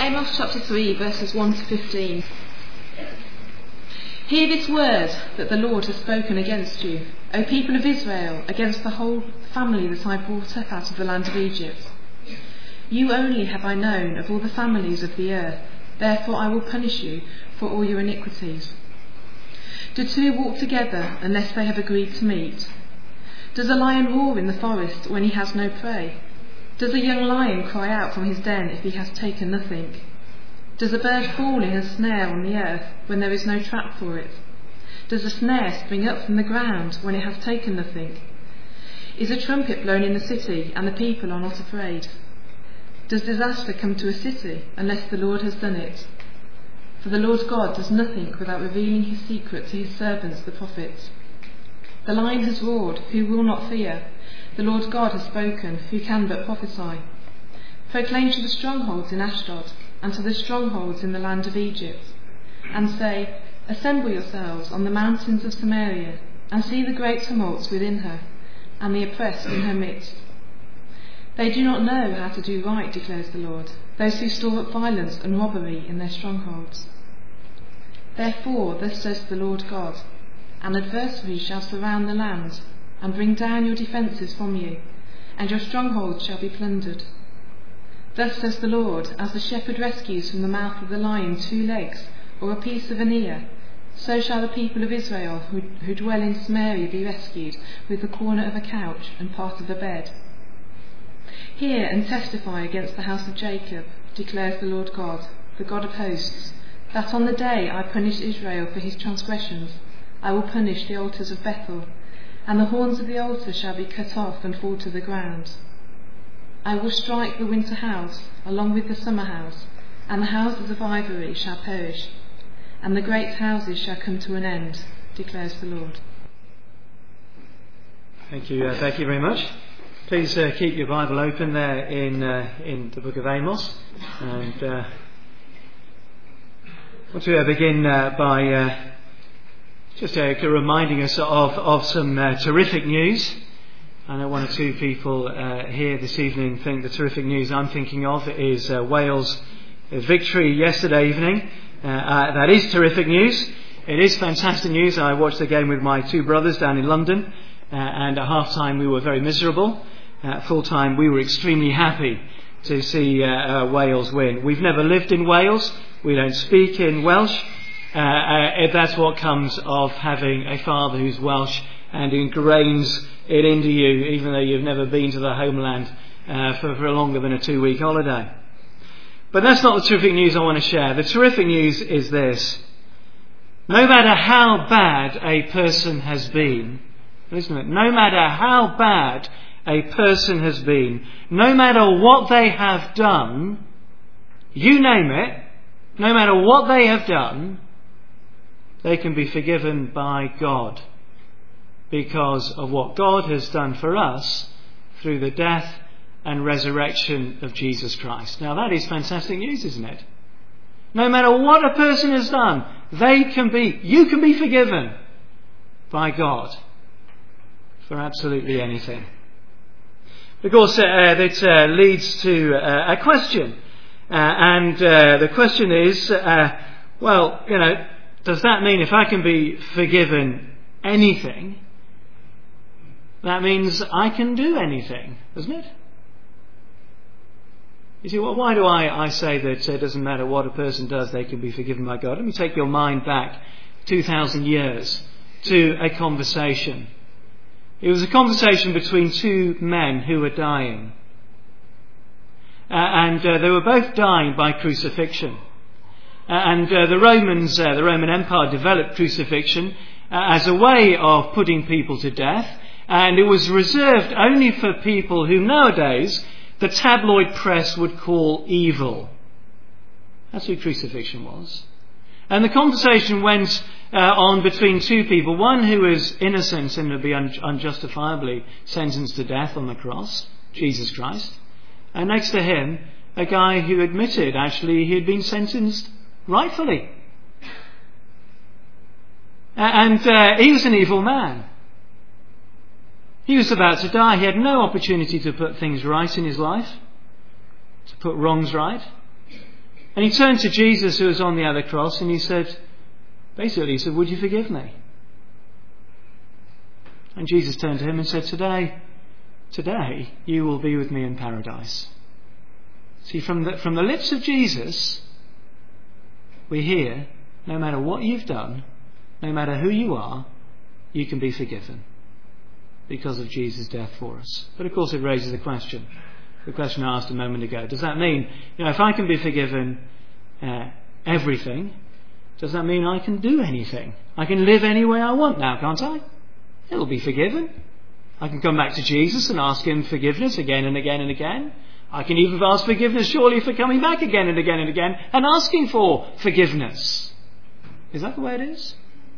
Amos chapter 3 verses 1 to 15. Hear this word that the Lord has spoken against you, O people of Israel, against the whole family that I brought up out of the land of Egypt. You only have I known of all the families of the earth, therefore I will punish you for all your iniquities. Do two walk together unless they have agreed to meet? Does a lion roar in the forest when he has no prey? Does a young lion cry out from his den if he has taken nothing? Does a bird fall in a snare on the earth when there is no trap for it? Does a snare spring up from the ground when it has taken nothing? Is a trumpet blown in the city and the people are not afraid? Does disaster come to a city unless the Lord has done it? For the Lord God does nothing without revealing his secret to his servants the prophets. The lion has roared, who will not fear? The Lord God has spoken, who can but prophesy? Proclaim to the strongholds in Ashdod, and to the strongholds in the land of Egypt, and say, assemble yourselves on the mountains of Samaria, and see the great tumults within her, and the oppressed in her midst. They do not know how to do right, declares the Lord, those who store up violence and robbery in their strongholds. Therefore, thus says the Lord God, an adversary shall surround the land, and bring down your defences from you, and your strongholds shall be plundered. Thus says the Lord, as the shepherd rescues from the mouth of the lion 2 legs, or a piece of an ear, so shall the people of Israel who dwell in Samaria be rescued with the corner of a couch and part of a bed. Hear and testify against the house of Jacob, declares the Lord God, the God of hosts, that on the day I punish Israel for his transgressions, I will punish the altars of Bethel, and the horns of the altar shall be cut off and fall to the ground. I will strike the winter house along with the summer house, and the houses of ivory shall perish, and the great houses shall come to an end, declares the Lord. Thank you very much. Please keep your Bible open there in the book of Amos, and I want to begin by just reminding us of some terrific news. I know one or two people here this evening think the terrific news I'm thinking of is Wales' victory yesterday evening. That is terrific news. It is fantastic news. I watched the game with my 2 brothers down in London, and at half-time we were very miserable. At full-time we were extremely happy to see Wales win. We've never lived in Wales. We don't speak in Welsh. That's what comes of having a father who's Welsh and ingrains it into you, even though you've never been to the homeland for longer than a 2-week holiday. But that's not the terrific news I want to share. The terrific news is this. No matter how bad a person has been, listen to it, no matter how bad a person has been, no matter what they have done, you name it, no matter what they have done, they can be forgiven by God because of what God has done for us through the death and resurrection of Jesus Christ. Now that is fantastic news, isn't it? No matter what a person has done, you can be forgiven by God for absolutely anything. Of course, it leads to a question, and the question is, does that mean if I can be forgiven anything, that means I can do anything, doesn't it? You see, why do I say that it doesn't matter what a person does, they can be forgiven by God? Let me take your mind back 2,000 years to a conversation. It was a conversation between 2 men who were dying. And they were both dying by crucifixion. And the Roman Empire developed crucifixion as a way of putting people to death. And it was reserved only for people who nowadays the tabloid press would call evil. That's who crucifixion was. And the conversation went on between 2 people, one who was innocent and would be unjustifiably sentenced to death on the cross, Jesus Christ, and next to him a guy who admitted actually he had been sentenced rightfully. And he was an evil man. He was about to die. He had no opportunity to put things right in his life, to put wrongs right. And he turned to Jesus, who was on the other cross, and he said, would you forgive me? And Jesus turned to him and said, today you will be with me in paradise. See, from the lips of Jesus, we hear, no matter what you've done, no matter who you are, you can be forgiven because of Jesus' death for us. But of course it raises the question I asked a moment ago. Does that mean, if I can be forgiven everything, does that mean I can do anything? I can live any way I want now, can't I? It'll be forgiven. I can come back to Jesus and ask him forgiveness again and again and again. I can even ask forgiveness surely for coming back again and again and again and asking for forgiveness. Is that the way it is?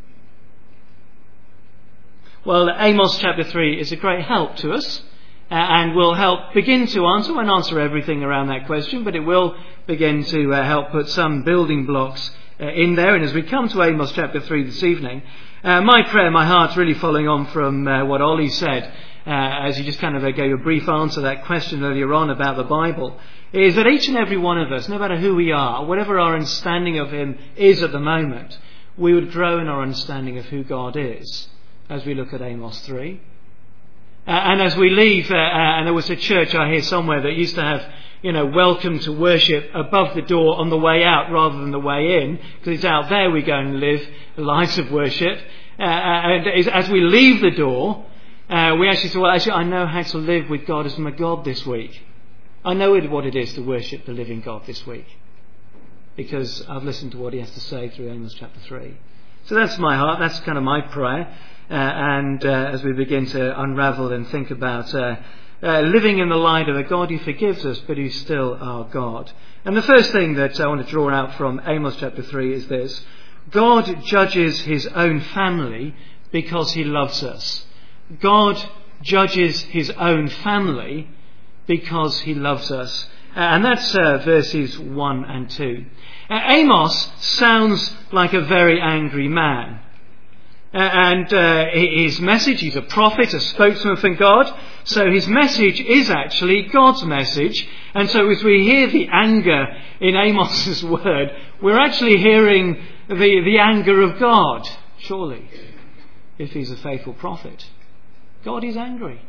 Well, Amos chapter 3 is a great help to us and will help begin to answer. Won't answer everything around that question, but it will begin to help put some building blocks in there. And as we come to Amos chapter 3 this evening, my prayer, my heart's really following on from what Ollie said as he just kind of gave a brief answer to that question earlier on about the Bible, is that each and every one of us, no matter who we are, whatever our understanding of him is at the moment, we would grow in our understanding of who God is as we look at Amos 3. And as we leave, and there was a church I hear somewhere that used to have, welcome to worship above the door on the way out rather than the way in, because it's out there we go and live lives of worship. And as we leave the door, we actually say, I know how to live with God as my God this week. I know what it is to worship the living God this week, because I've listened to what he has to say through Amos chapter 3. So that's my heart, that's kind of my prayer. And as we begin to unravel and think about living in the light of a God who forgives us but who's still our God. And the first thing that I want to draw out from Amos chapter 3 is this: God judges his own family because he loves us. God judges his own family because he loves us. And that's verses 1 and 2. Amos sounds like a very angry man. And his message, he's a prophet, a spokesman for God, so his message is actually God's message. And so as we hear the anger in Amos's word, we're actually hearing the anger of God, surely, if he's a faithful prophet. God is angry.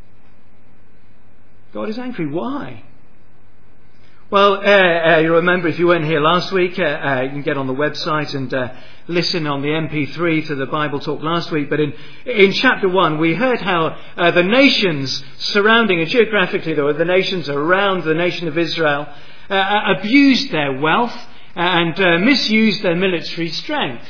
God is angry. Why? Well, you remember, if you weren't here last week, you can get on the website and listen on the MP3 to the Bible talk last week. But in chapter 1, we heard how the nations surrounding, and geographically there were the nations around the nation of Israel, abused their wealth and misused their military strength.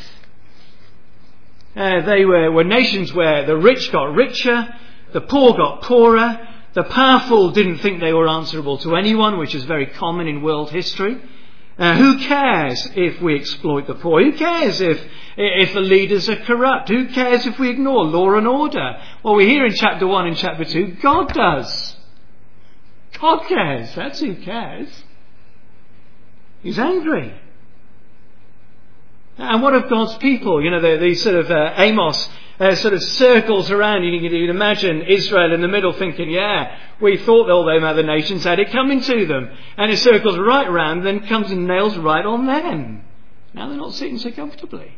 They were nations where the rich got richer, the poor got poorer. The powerful didn't think they were answerable to anyone, which is very common in world history. Who cares if we exploit the poor? Who cares if the leaders are corrupt? Who cares if we ignore law and order? Well, we hear in chapter 1 and chapter 2, God does. God cares. That's who cares. He's angry. And what of God's people? These sort of Amos sort of circles around. You can imagine Israel in the middle thinking, we thought all them other nations had it coming to them. And it circles right around, then comes and nails right on them. Now they're not sitting so comfortably.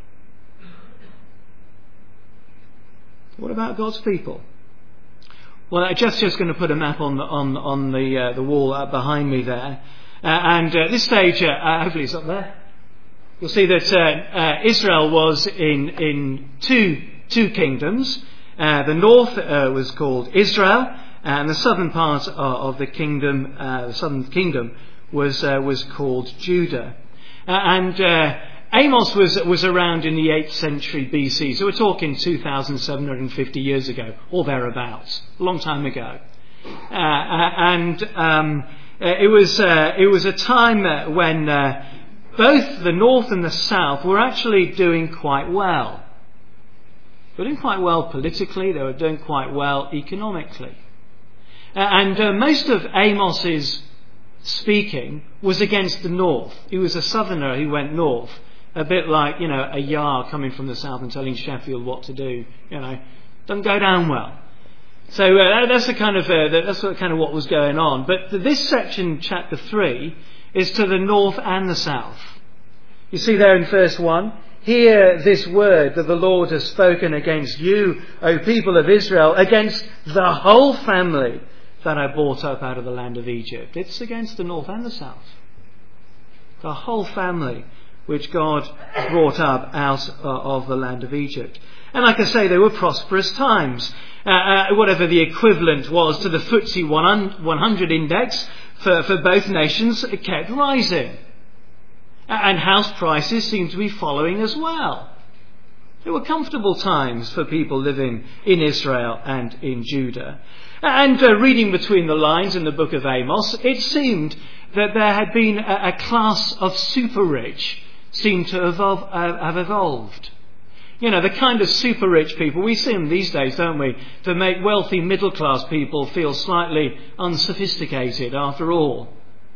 What about God's people? Well, I'm just going to put a map on the wall behind me there. And at this stage, hopefully it's up there. You'll see that Israel was in two kingdoms. The north was called Israel, and the southern part of the kingdom, the southern kingdom, was called Judah. And Amos was around in the 8th century BC, so we're talking 2,750 years ago, or thereabouts, a long time ago. It was a time when both the north and the south were actually doing quite well. They were doing quite well politically, they were doing quite well economically. And most of Amos's speaking was against the north. He was a southerner who went north, a bit like, a Yar coming from the south and telling Sheffield what to do. Doesn't go down well. So that's kind of what was going on. But this section, chapter 3, is to the north and the south. You see there in verse 1, hear this word that the Lord has spoken against you, O people of Israel, against the whole family that I brought up out of the land of Egypt. It's against the north and the south. The whole family which God brought up out of the land of Egypt. And like I say, they were prosperous times. Whatever the equivalent was to the FTSE 100 index for both nations, it kept rising. And house prices seemed to be following as well. There were comfortable times for people living in Israel and in Judah. And reading between the lines in the book of Amos, it seemed that there had been a class of super rich seemed to have evolved. You know, the kind of super rich people, we see them these days, don't we, to make wealthy middle class people feel slightly unsophisticated after all.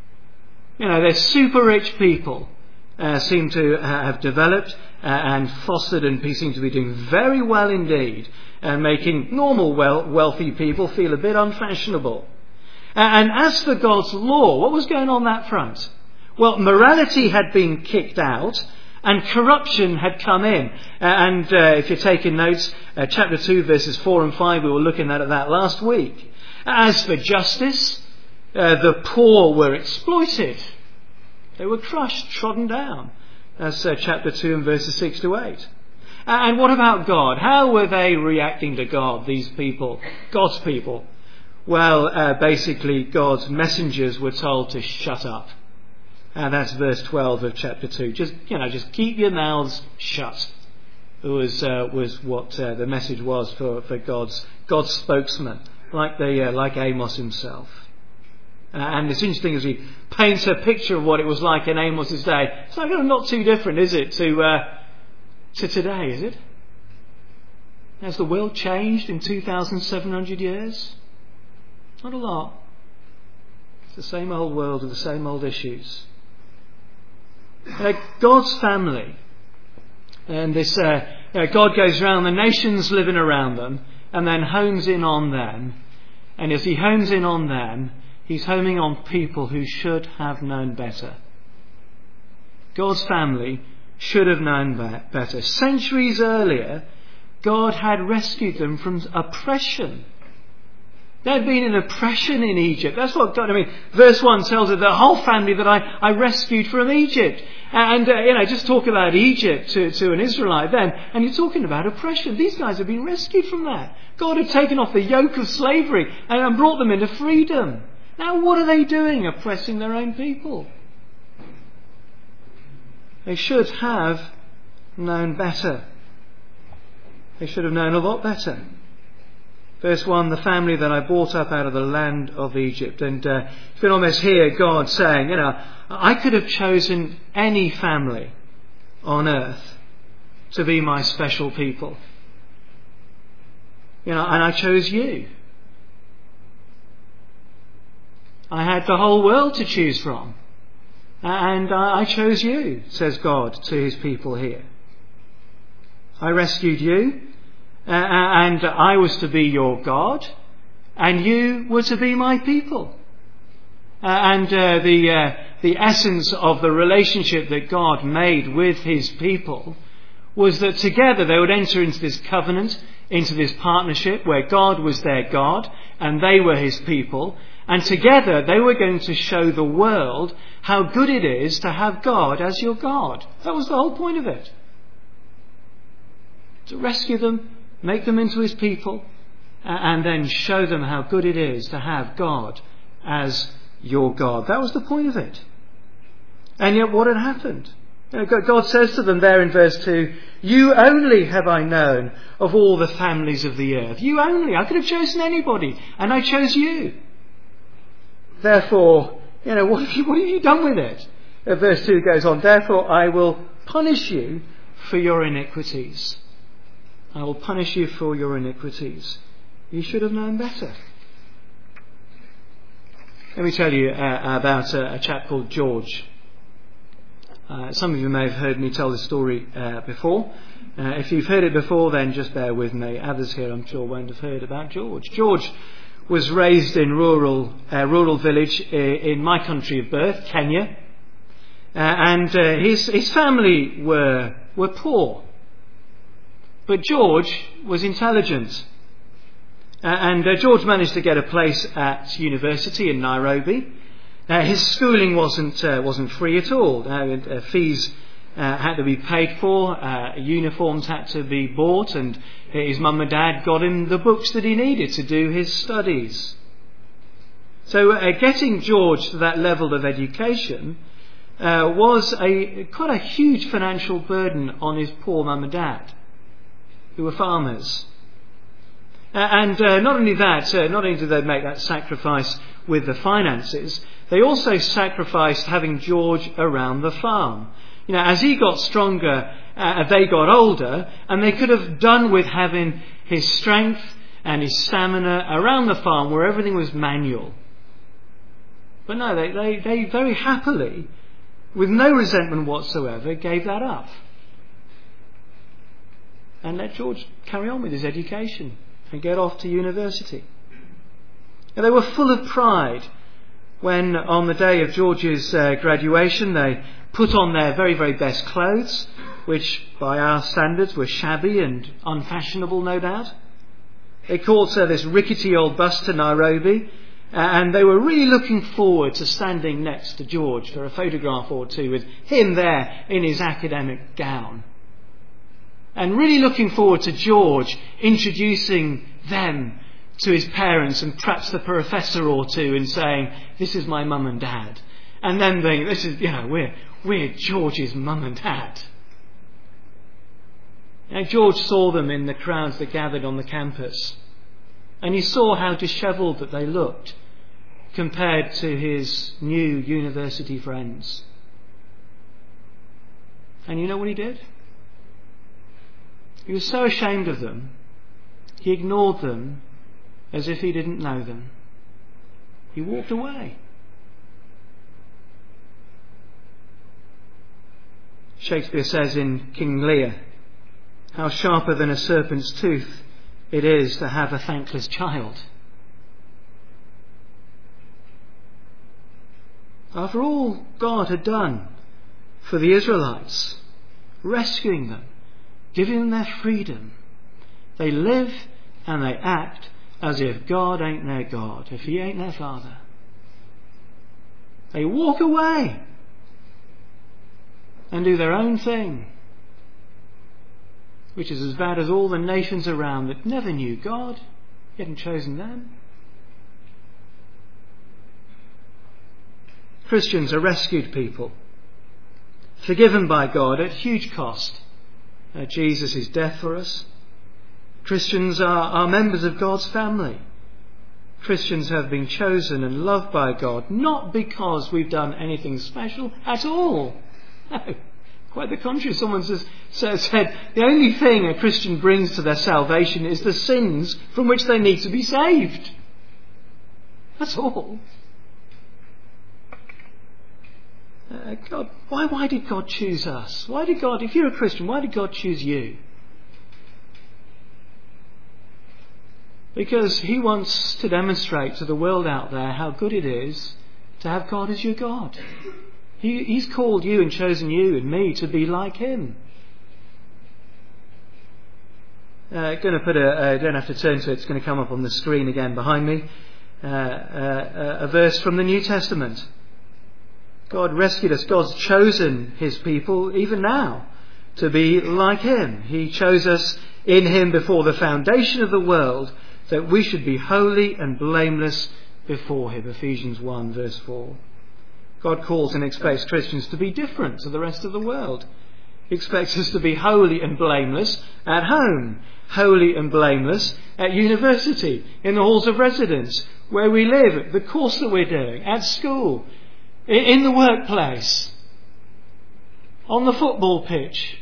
You know, they're super rich people seem to have developed and fostered and seem to be doing very well indeed, and making normal wealthy people feel a bit unfashionable. And as for God's law, what was going on that front? Well, morality had been kicked out and corruption had come in. And if you're taking notes, chapter 2 verses 4 and 5, we were looking at that last week. As for justice, the poor were exploited. They were crushed, trodden down. That's chapter 2 and verses 6 to 8. And what about God? How were they reacting to God, these people, God's people? Well, basically God's messengers were told to shut up. And that's verse 12 of chapter 2. Just keep your mouths shut. It was what the message was for God's spokesman, like Amos himself. And it's interesting as he paints a picture of what it was like in Amos's day. It's not too different, is it, to today, is it? Has the world changed in 2,700 years? Not a lot. It's the same old world with the same old issues. God's family, and this God goes around the nations living around them and then homes in on them. And as he homes in on them, he's homing on people who should have known better. God's family should have known better. Centuries earlier, God had rescued them from oppression. There had been an oppression in Egypt. That's what God, verse 1 tells us the whole family that I rescued from Egypt. And, just talk about Egypt to an Israelite then, and you're talking about oppression. These guys have been rescued from that. God had taken off the yoke of slavery and brought them into freedom. Now what are they doing? Oppressing their own people. They should have known better. They should have known a lot better. Verse 1, the family that I brought up out of the land of Egypt. And you can almost hear God saying, I could have chosen any family on earth to be my special people. And I chose you. I had the whole world to choose from. And I chose you, says God to his people here. I rescued you. And I was to be your God, and you were to be my people. And the essence of the relationship that God made with his people was that together they would enter into this covenant, into this partnership where God was their God and they were his people. And together they were going to show the world how good it is to have God as your God. That was the whole point of it. To rescue them, make them into his people, and then show them how good it is to have God as your God. That was the point of it. And yet what had happened? God says to them there in verse 2, you only have I known of all the families of the earth. You only. I could have chosen anybody, and I chose you. Therefore, what have you done with it? Verse 2 goes on, therefore I will punish you for your iniquities. I will punish you for your iniquities. You should have known better. Let me tell you about a chap called George. Some of you may have heard me tell this story before. If you've heard it before, then just bear with me. Others here, I'm sure, won't have heard about George. George was raised in rural village in my country of birth, Kenya. and his family were poor. But George was intelligent. And George managed to get a place at university in Nairobi. His schooling wasn't free at all. Fees had to be paid for, uniforms had to be bought, and his mum and dad got him the books that he needed to do his studies. So getting George to that level of education was quite a huge financial burden on his poor mum and dad, who were farmers. And not only that, not only did they make that sacrifice with the finances, they also sacrificed having George around the farm. As he got stronger, they got older, and they could have done with having his strength and his stamina around the farm where everything was manual. But no, they very happily, with no resentment whatsoever, gave that up and let George carry on with his education and get off to university. And they were full of pride when, on the day of George's graduation, they put on their very, very best clothes, which by our standards were shabby and unfashionable, no doubt. They caught this rickety old bus to Nairobi, and they were really looking forward to standing next to George for a photograph or two with him there in his academic gown. And really looking forward to George introducing them to his parents and perhaps the professor or two and saying, "This is my mum and dad." And then being, "This is, we're George's mum and dad." George saw them in the crowds that gathered on the campus, and he saw how dishevelled that they looked compared to his new university friends. And you know what he did? He was so ashamed of them, he ignored them as if he didn't know them. He walked away. Shakespeare says in King Lear, "How sharper than a serpent's tooth it is to have a thankless child." After all God had done for the Israelites, rescuing them, giving them their freedom, they live and they act as if God ain't their God, if He ain't their Father. They walk away and do their own thing, which is as bad as all the nations around that never knew God. He hadn't chosen them. Christians are rescued people, forgiven by God at huge cost. Jesus' death for us. Christians are members of God's family. Christians have been chosen and loved by God, not because we've done anything special at all. No, quite the contrary. Someone said the only thing a Christian brings to their salvation is the sins from which they need to be saved. That's all. God, why did God choose us? Why did God, if you're a Christian, why did God choose you? Because He wants to demonstrate to the world out there how good it is to have God as your God. He's called you and chosen you and me to be like Him. Going to put don't have to turn to it, it's going to come up on the screen again behind me. A verse from the New Testament. God rescued us. God's chosen His people, even now, to be like Him. He chose us in Him before the foundation of the world, that we should be holy and blameless before Him. Ephesians 1 verse 4. God calls and expects Christians to be different to the rest of the world. He expects us to be holy and blameless at home, holy and blameless at university, in the halls of residence, where we live, the course that we're doing, at school, in the workplace, on the football pitch,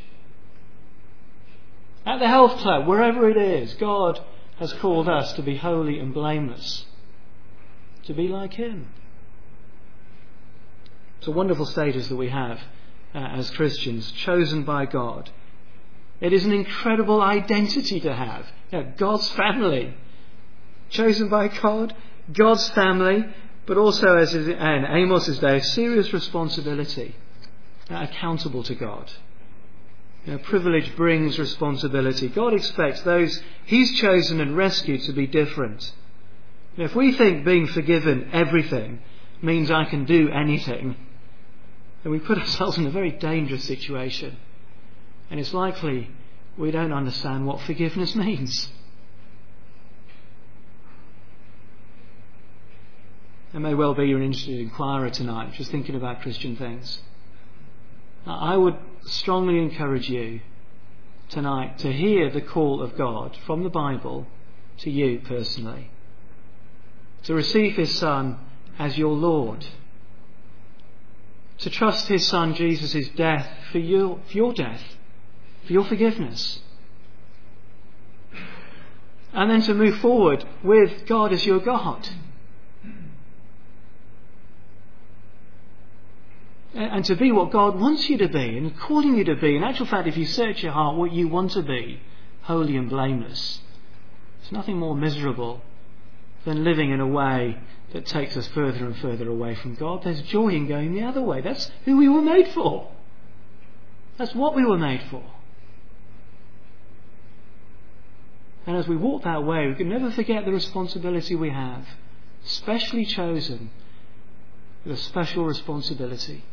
at the health club, wherever it is. God has called us to be holy and blameless, to be like Him. It's a wonderful status that we have as Christians, chosen by God. It is an incredible identity to have. God's family, chosen by God, God's family, but also, as in Amos's day, a serious responsibility. accountable to God. Privilege brings responsibility. God expects those He's chosen and rescued to be different. If we think being forgiven everything means I can do anything, then we put ourselves in a very dangerous situation. And it's likely we don't understand what forgiveness means. It may well be you're an interested inquirer tonight, just thinking about Christian things. I would strongly encourage you tonight to hear the call of God from the Bible to you personally, to receive His Son as your Lord, to trust His Son Jesus' death for your death, for your forgiveness, and then to move forward with God as your God. And to be what God wants you to be and calling you to be. In actual fact, if you search your heart what you want to be, holy and blameless, there's nothing more miserable than living in a way that takes us further and further away from God. There's joy in going the other way. That's who we were made for. That's what we were made for. And as we walk that way, we can never forget the responsibility we have, specially chosen with a special responsibility.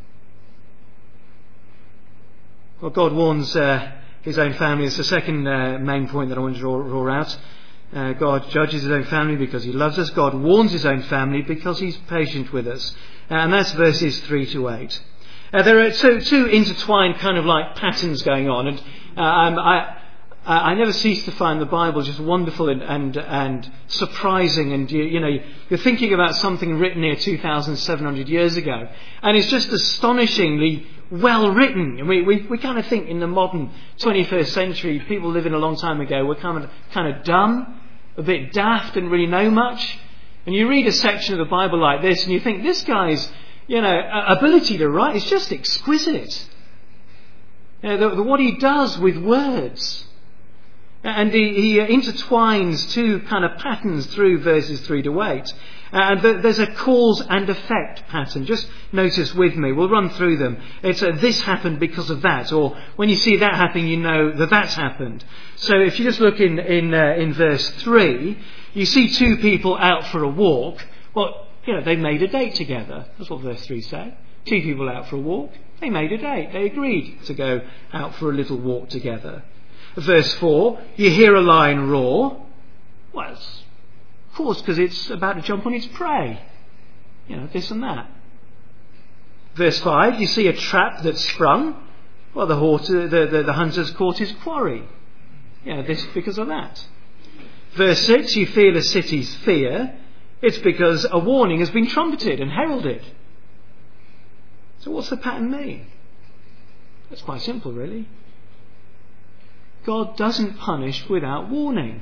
Well, God warns His own family. It's the second main point that I want to draw out. God judges His own family because He loves us. God warns His own family because He's patient with us. And that's verses 3 to 8. There are two intertwined kind of like patterns going on. And I never cease to find the Bible just wonderful and surprising. And you're thinking about something written here 2,700 years ago, and it's just astonishingly well written. And we kind of think in the modern 21st century, people living a long time ago were kind of dumb, a bit daft, didn't really know much. And you read a section of the Bible like this, and you think this guy's ability to write is just exquisite. What he does with words. And he intertwines two kind of patterns through verses 3 to 8. And there's a cause and effect pattern. Just notice with me. We'll run through them. It's this happened because of that. Or when you see that happening, you know that's happened. So if you just look in verse 3, you see two people out for a walk. Well, they made a date together. That's what verse 3 says. Two people out for a walk. They made a date. They agreed to go out for a little walk together. Verse 4, you hear a lion roar. Well, of course, because it's about to jump on its prey. This and that. Verse 5, you see a trap that's sprung. Well, the hunter's caught his quarry. This because of that. Verse 6, you feel a city's fear. It's because a warning has been trumpeted and heralded. So what's the pattern mean? That's quite simple, really. God doesn't punish without warning.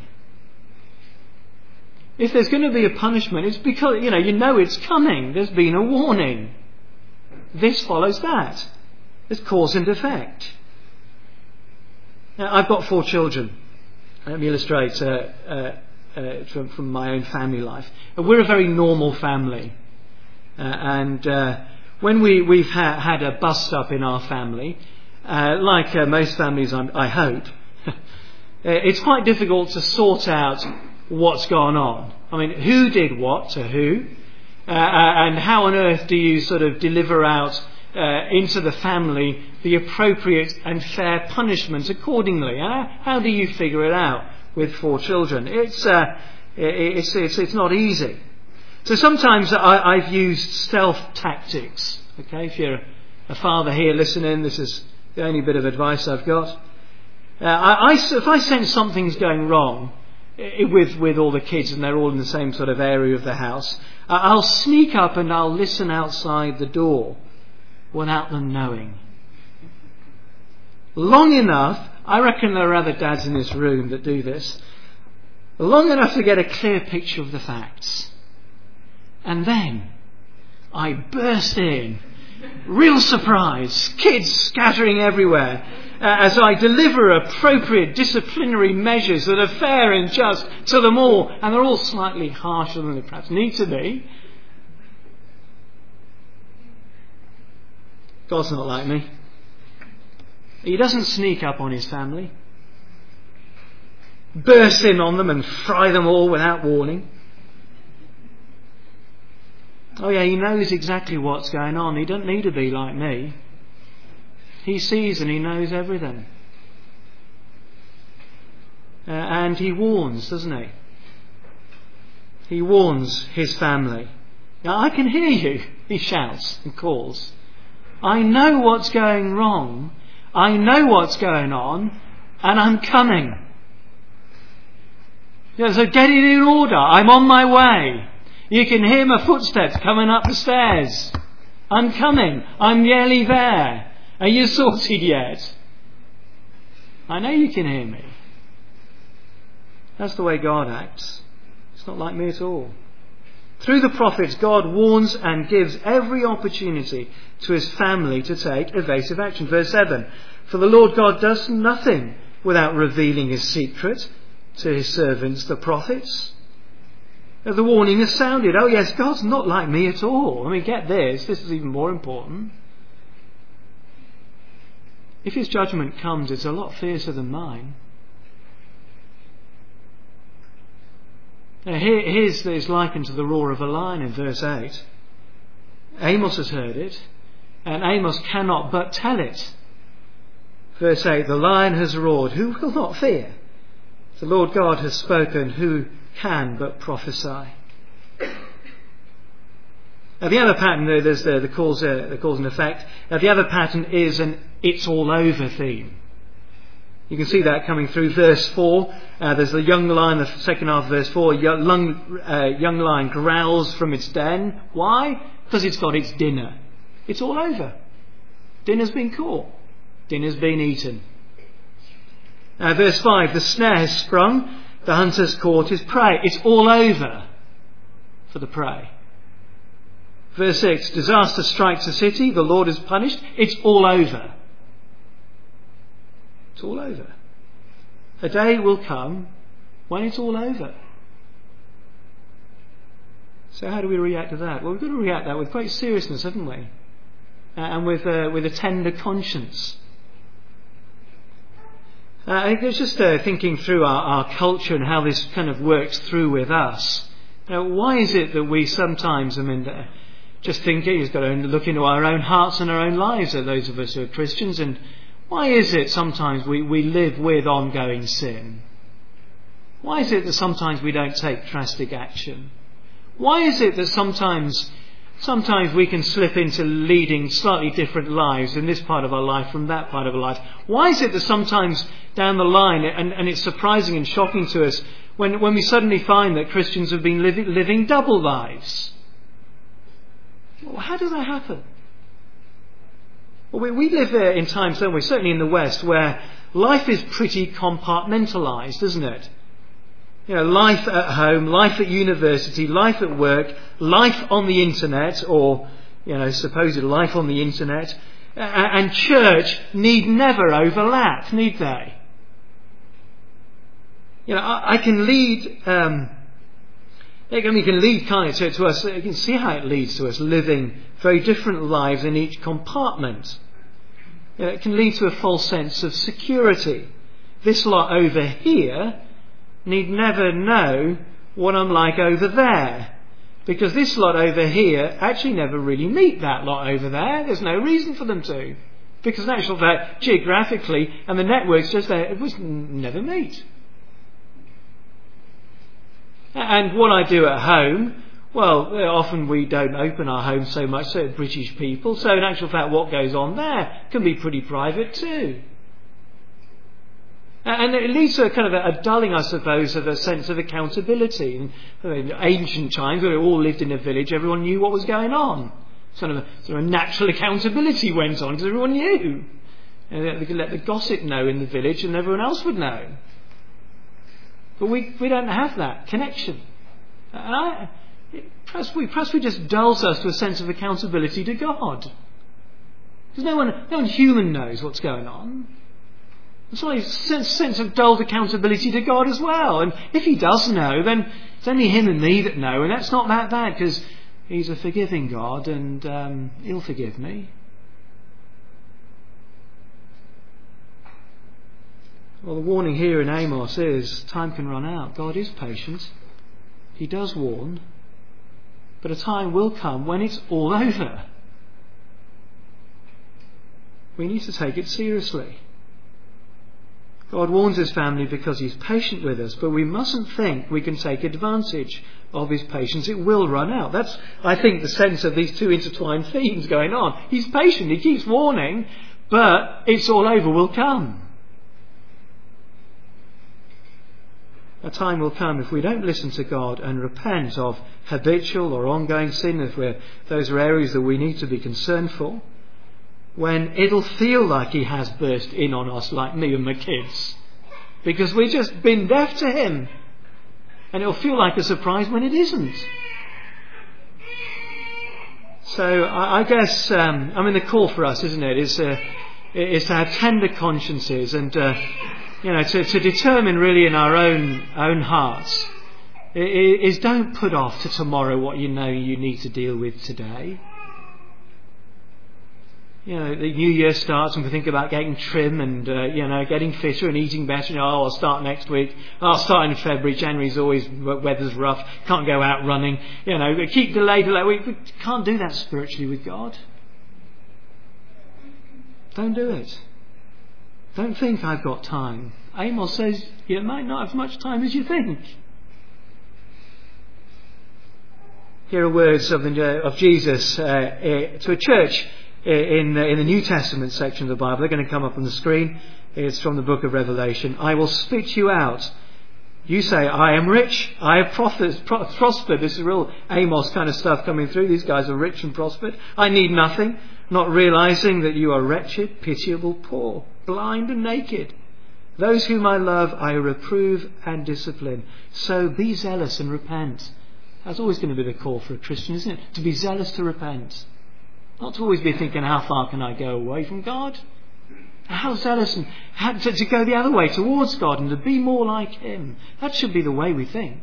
If there's going to be a punishment, it's because, you know it's coming. There's been a warning. This follows that. There's cause and effect. Now, I've got 4 children. Let me illustrate from my own family life. We're a very normal family. And when we've had a bust-up in our family, like most families, I hope, it's quite difficult to sort out what's gone on. I mean, who did what to who? And how on earth do you sort of deliver out into the family the appropriate and fair punishment accordingly? How do you figure it out with 4 children? It's not easy. So sometimes I've used stealth tactics. Okay, if you're a father here listening, this is the only bit of advice I've got. If I sense something's going wrong with all the kids and they're all in the same sort of area of the house, I'll sneak up and I'll listen outside the door without them knowing. Long enough, I reckon there are other dads in this room that do this, long enough to get a clear picture of the facts. And then I burst in, real surprise, kids scattering everywhere, as I deliver appropriate disciplinary measures that are fair and just to them all, and they're all slightly harsher than they perhaps need to be. God's not like me. He doesn't sneak up on his family, burst in on them and fry them all without warning. Oh yeah, he knows exactly what's going on. He doesn't need to be like me. He sees and he knows everything. And he warns, doesn't he? He warns his family. Now, I can hear you, he shouts and calls. I know what's going wrong. I know what's going on. And I'm coming. So get it in order. I'm on my way. You can hear my footsteps coming up the stairs. I'm coming. I'm nearly there. Are you sorted yet? I know you can hear me. That's the way God acts. It's not like me at all. Through the prophets, God warns and gives every opportunity to his family to take evasive action. Verse 7, for the Lord God does nothing without revealing his secret to his servants, the prophets. The warning has sounded. Oh yes, God's not like me at all. I mean, get this. This is even more important. If his judgment comes, it's a lot fiercer than mine. His is likened to the roar of a lion in verse 8. Amos has heard it, and Amos cannot but tell it. Verse 8, the lion has roared, who will not fear? The Lord God has spoken, who can but prophesy? Now the other pattern, there's the cause and effect. Now the other pattern is an it's all over theme. You can see that coming through verse 4. There's the young lion, the second half of verse 4. Young lion growls from its den. Why? Because it's got its dinner. It's all over. Dinner's been caught. Dinner's been eaten. Verse 5. The snare has sprung. The hunter's caught his prey. It's all over for the prey. Verse 6. Disaster strikes the city. The Lord is punished. It's all over. It's all over. A day will come when it's all over. So how do we react to that? Well, we've got to react to that with great seriousness, haven't we? And with a tender conscience. I was just thinking through our culture and how this kind of works through with us. Why is it that we sometimes, just thinking, we've got to look into our own hearts and our own lives, those of us who are Christians, and why is it sometimes we live with ongoing sin? Why is it that sometimes we don't take drastic action? Why is it that sometimes we can slip into leading slightly different lives in this part of our life from that part of our life? Why is it that sometimes down the line, and it's surprising and shocking to us, when we suddenly find that Christians have been living double lives? Well, how does that happen? Well, we live in times, don't we, certainly in the West, where life is pretty compartmentalised, isn't it? Life at home, life at university, life at work, life on the internet, or, supposed life on the internet, and church need never overlap, need they? I can lead, can lead kind of to us, you can see how it leads to us living very different lives in each compartment. It can lead to a false sense of security. This lot over here need never know what I'm like over there, because this lot over here actually never really meet that lot over there. There's no reason for them to, because in actual fact, geographically and the networks just there, it was never meet. And what I do at home, well, often we don't open our home so much to British people, so in actual fact what goes on there can be pretty private too. And it leads to a kind of a dulling, I suppose, of a sense of accountability. In ancient times, when we all lived in a village, everyone knew what was going on. Sort of a natural accountability went on because everyone knew. And they could let the gossip know in the village and everyone else would know. But we don't have that connection. And perhaps we just dulls us to a sense of accountability to God. Because no one human knows what's going on. There's only a sense of dulled accountability to God as well. And if he does know, then it's only him and me that know, and that's not that bad, because he's a forgiving God and he'll forgive me. Well, the warning here in Amos is time can run out. God is patient. He does warn. But a time will come when it's all over. We need to take it seriously. God warns his family because he's patient with us, but we mustn't think we can take advantage of his patience. It will run out. That's, I think, the sense of these two intertwined themes going on. He's patient, he keeps warning, but it's all over will come. A time will come if we don't listen to God and repent of habitual or ongoing sin, if those are areas that we need to be concerned for, when it'll feel like he has burst in on us, like me and my kids, because we've just been deaf to him, and it'll feel like a surprise when it isn't. So I guess the call for us, isn't it, is to have tender consciences and to determine really in our own hearts is don't put off to tomorrow what you know you need to deal with today. The new year starts and we think about getting trim and, getting fitter and eating better. I'll start next week. I'll start in February. January's always, weather's rough. Can't go out running. Keep delay. We can't do that spiritually with God. Don't do it. Don't think I've got time. Amos says you might not have much time as you think. Here are words of Jesus to a church in the New Testament section of the Bible. They're going to come up on the screen. It's from the book of Revelation. I will spit you out. You say, I am rich. I have prospered. This is real Amos kind of stuff coming through. These guys are rich and prospered. I need nothing. Not realizing that you are wretched, pitiable, poor, blind and naked. Those whom I love, I reprove and discipline. So be zealous and repent. That's always going to be the call for a Christian, isn't it? To be zealous to repent. Not to always be thinking, how far can I go away from God? How zealous and to go the other way towards God and to be more like him. That should be the way we think.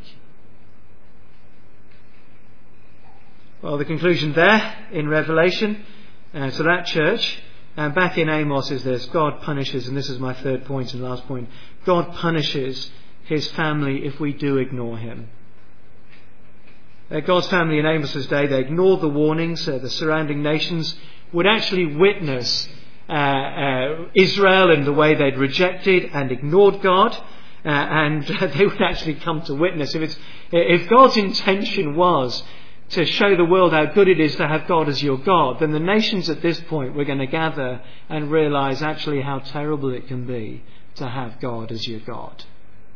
Well, the conclusion there in Revelation to that church and back in Amos is this: God punishes, and this is my third point and last point, God punishes his family if we do ignore him. God's family in Amos's day, they ignored the warnings. The surrounding nations would actually witness Israel in the way they'd rejected and ignored God, and they would actually come to witness. If God's intention was to show the world how good it is to have God as your God, then the nations at this point were going to gather and realise actually how terrible it can be to have God as your God.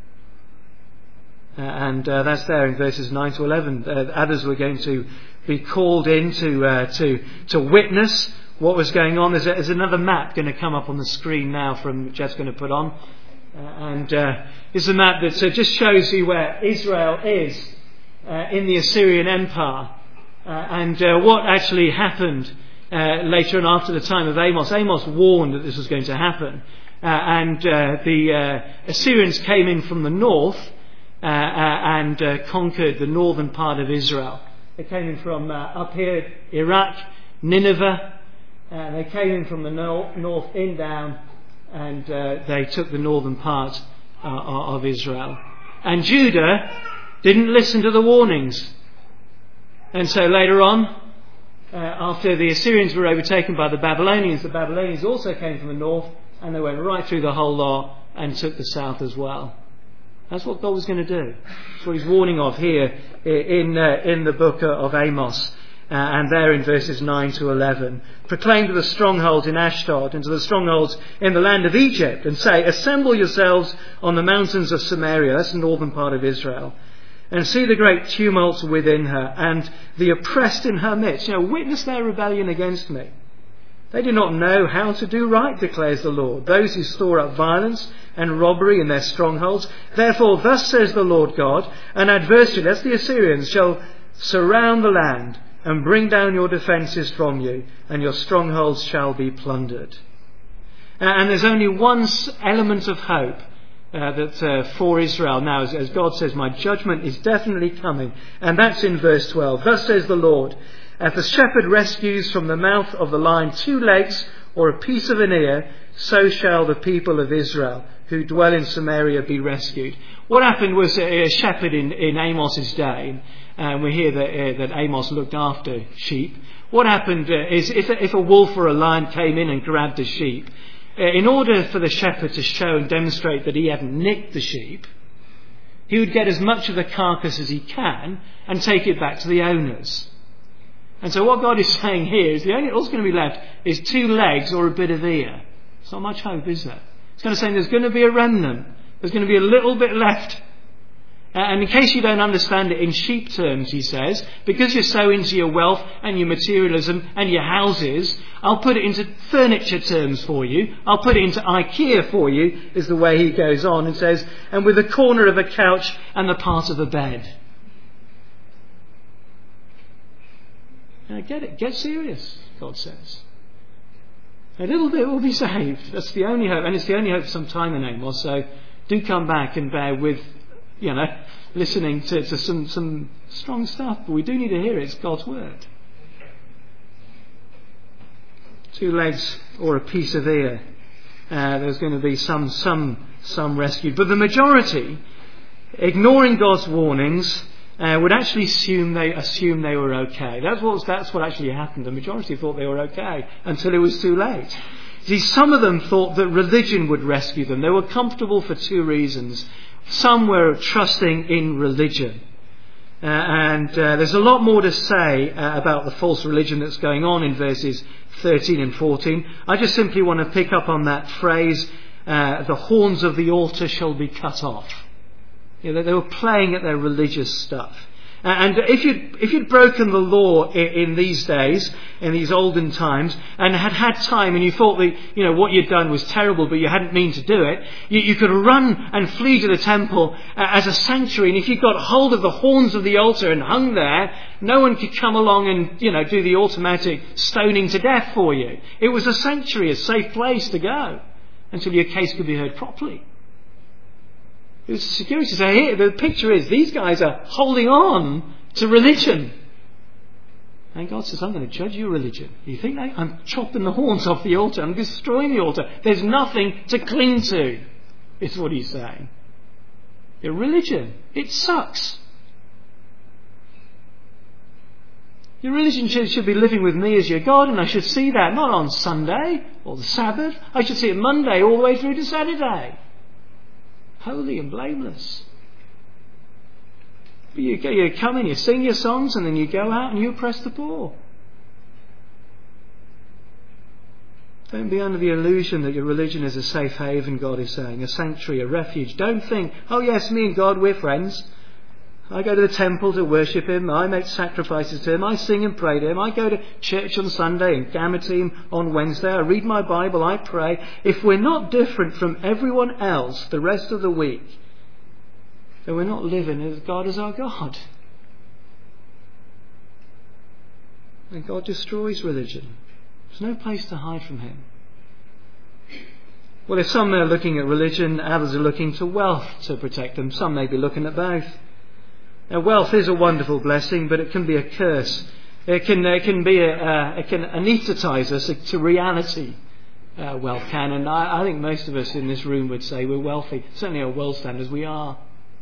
And that's there in verses 9 to 11. Others were going to be called in to witness what was going on. There's another map going to come up on the screen now from Jeff's going to put on. It's a map that just shows you where Israel is in the Assyrian Empire. And what actually happened later on after the time of Amos. Amos warned that this was going to happen. And the Assyrians came in from the north and conquered the northern part of Israel. They came in from up here, Iraq, Nineveh. They came in from the north in down, and they took the northern part of Israel. And Judah didn't listen to the warnings. And so later on, after the Assyrians were overtaken by the Babylonians also came from the north, and they went right through the whole lot and took the south as well. That's what God was going to do. That's what he's warning of here in the book of Amos. And there in verses 9 to 11. Proclaim to the strongholds in Ashdod and to the strongholds in the land of Egypt, and say, assemble yourselves on the mountains of Samaria, that's the northern part of Israel, and see the great tumults within her and the oppressed in her midst. Witness their rebellion against me. They do not know how to do right, declares the Lord, those who store up violence and robbery in their strongholds. Therefore, thus says the Lord God, an adversary, that's the Assyrians, shall surround the land and bring down your defences from you, and your strongholds shall be plundered. And there's only one element of hope for Israel now, as God says, my judgment is definitely coming. And that's in verse 12. Thus says the Lord, if the shepherd rescues from the mouth of the lion 2 legs or a piece of an ear, so shall the people of Israel who dwell in Samaria be rescued. What happened was a shepherd in Amos's day, and we hear that Amos looked after sheep. What happened is if a wolf or a lion came in and grabbed the sheep, in order for the shepherd to show and demonstrate that he hadn't nicked the sheep, he would get as much of the carcass as he can and take it back to the owners. And so what God is saying here is all's going to be left is 2 legs or a bit of ear. It's not much hope, is there? It's going to say there's going to be a remnant. There's going to be a little bit left. And in case you don't understand it in sheep terms, he says, because you're so into your wealth and your materialism and your houses, I'll put it into furniture terms for you. I'll put it into IKEA for you, is the way he goes on and says, and with the corner of a couch and the part of a bed. Now get it. Get serious, God says. A little bit will be saved. That's the only hope. And it's the only hope for some time in Amos. So do come back and bear with, listening to some strong stuff. But we do need to hear it. It's God's word. 2 legs or a piece of ear. There's going to be some rescued. But the majority, ignoring God's warnings, would actually assume they were okay. That's what actually happened. The majority thought they were okay until it was too late. See, some of them thought that religion would rescue them. They were comfortable for 2 reasons. Some were trusting in religion. And there's a lot more to say about the false religion that's going on in verses 13 and 14. I just simply want to pick up on that phrase, the horns of the altar shall be cut off. They were playing at their religious stuff. And if you'd broken the law in these days, in these olden times, and had time and you thought that, what you'd done was terrible, but you hadn't meant to do it, you could run and flee to the temple as a sanctuary. And if you got hold of the horns of the altar and hung there, no one could come along and, do the automatic stoning to death for you. It was a sanctuary, a safe place to go until your case could be heard properly. It was security. So here, the picture is these guys are holding on to religion. And God says, I'm going to judge your religion. You think that? I'm chopping the horns off the altar. I'm destroying the altar. There's nothing to cling to, is what he's saying. Your religion, it sucks. Your religion should be living with me as your God, and I should see that not on Sunday or the Sabbath. I should see it Monday all the way through to Saturday. Holy and blameless. But you come in, you sing your songs, and then you go out and you oppress the poor. Don't be under the illusion that your religion is a safe haven, God is saying, a sanctuary, a refuge. Don't think, oh yes, me and God, we're friends. I go to the temple to worship him. I make sacrifices to him. I sing and pray to him. I go to church on Sunday and gamma team on Wednesday. I read my Bible. I pray. If we're not different from everyone else the rest of the week, then we're not living as God is our God. And God destroys religion. There's no place to hide from him. Well, if some are looking at religion, others are looking to wealth to protect them. Some may be looking at both. Now, wealth is a wonderful blessing, but it can be a curse. It can anaesthetise us to reality. Wealth can, and I think most of us in this room would say we're wealthy. Certainly, our world standards, we are.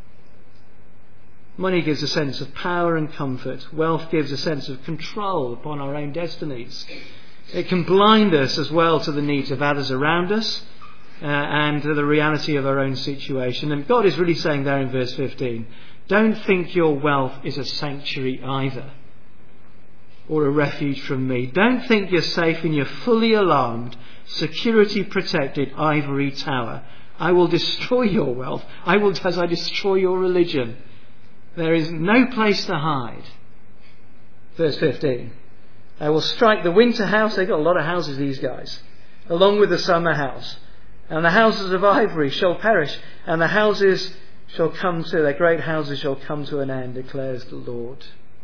Money gives a sense of power and comfort. Wealth gives a sense of control upon our own destinies. It can blind us as well to the needs of others around us and to the reality of our own situation. And God is really saying there in verse 15, don't think your wealth is a sanctuary either, or a refuge from me. Don't think you're safe in your fully alarmed, security protected ivory tower. I will destroy your wealth. As I destroy your religion. There is no place to hide. Verse 15. I will strike the winter house. They've got a lot of houses, these guys. Along with the summer house. And the houses of ivory shall perish. And the houses shall come to, their great houses shall come to an end, declares the Lord.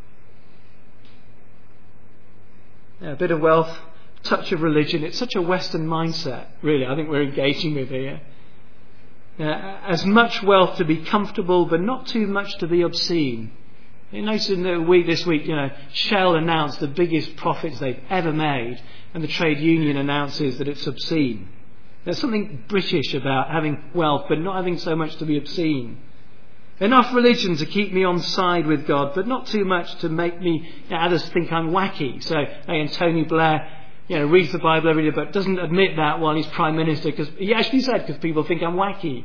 Now, a bit of wealth, touch of religion. It's such a Western mindset, really, I think we're engaging with here. As much wealth to be comfortable, but not too much to be obscene. You notice in this week, Shell announced the biggest profits they've ever made, and the trade union announces that it's obscene. There's something British about having wealth but not having so much to be obscene. Enough religion to keep me on side with God, but not too much to make me others think I'm wacky. So again, Tony Blair, reads the Bible every day, but doesn't admit that while he's Prime Minister, because he actually said, because people think I'm wacky.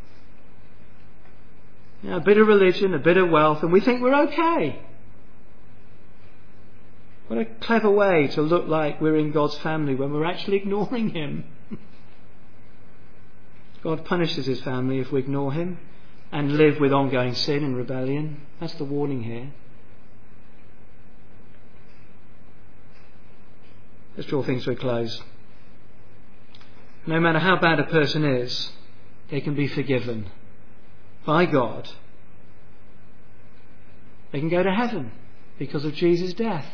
A bit of religion, a bit of wealth, and we think we're okay. What a clever way to look like we're in God's family when we're actually ignoring Him. God punishes His family if we ignore Him and live with ongoing sin and rebellion. That's the warning here. Let's draw things to a close. No matter how bad a person is, they can be forgiven by God. They can go to heaven because of Jesus' death.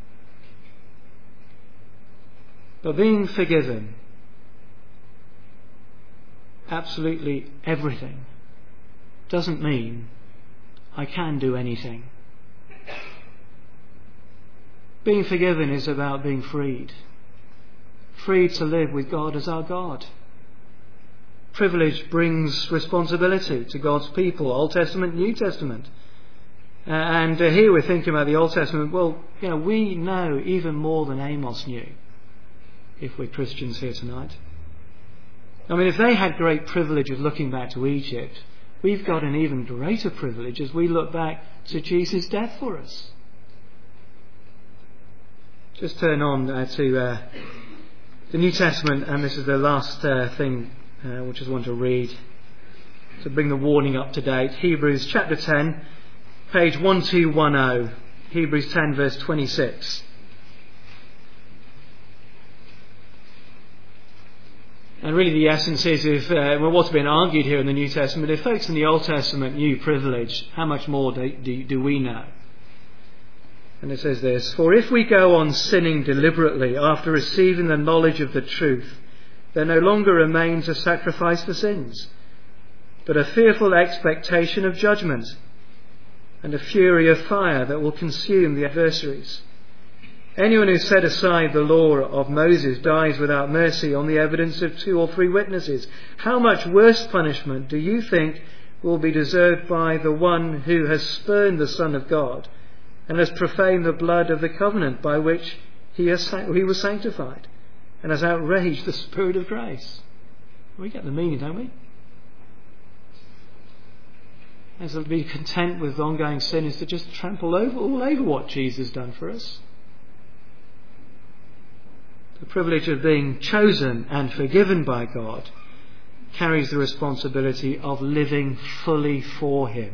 But being forgiven, absolutely everything, doesn't mean I can do anything. Being forgiven is about being freed. Freed to live with God as our God. Privilege brings responsibility to God's people, Old Testament, New Testament. And here we're thinking about the Old Testament. Well, we know even more than Amos knew, if we're Christians here tonight. I mean, if they had great privilege of looking back to Egypt, we've got an even greater privilege as we look back to Jesus' death for us. Just turn on to the New Testament, and this is the last thing which I want to read to bring the warning up to date. Hebrews chapter 10, page 1210. Hebrews 10 verse 26. And really the essence is, what's been argued here in the New Testament, if folks in the Old Testament knew privilege, how much more do we know? And it says this: "For if we go on sinning deliberately after receiving the knowledge of the truth, there no longer remains a sacrifice for sins, but a fearful expectation of judgment and a fury of fire that will consume the adversaries. Anyone who set aside the law of Moses dies without mercy on the evidence of 2 or 3 witnesses. How much worse punishment do you think will be deserved by the one who has spurned the Son of God and has profaned the blood of the covenant by which he was sanctified and has outraged the Spirit of grace?" We get the meaning, don't we? As to be content with ongoing sin is to just trample all over what Jesus has done for us. The privilege of being chosen and forgiven by God carries the responsibility of living fully for Him.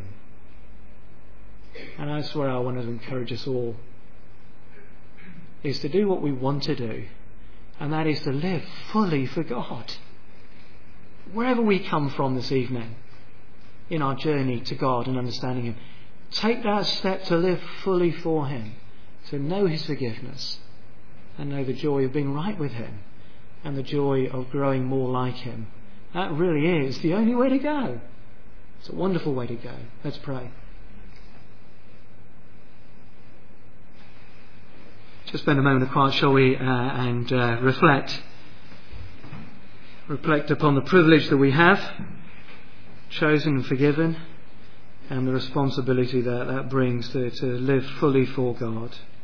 And that's where I want to encourage us all, is to do what we want to do, and that is to live fully for God. Wherever we come from this evening in our journey to God and understanding Him, take that step to live fully for Him, to know His forgiveness and know the joy of being right with Him and the joy of growing more like Him. That really is the only way to go. It's a wonderful way to go. Let's pray. Just spend a moment of quiet, shall we, and reflect upon the privilege that we have, chosen and forgiven, and the responsibility that brings to live fully for God.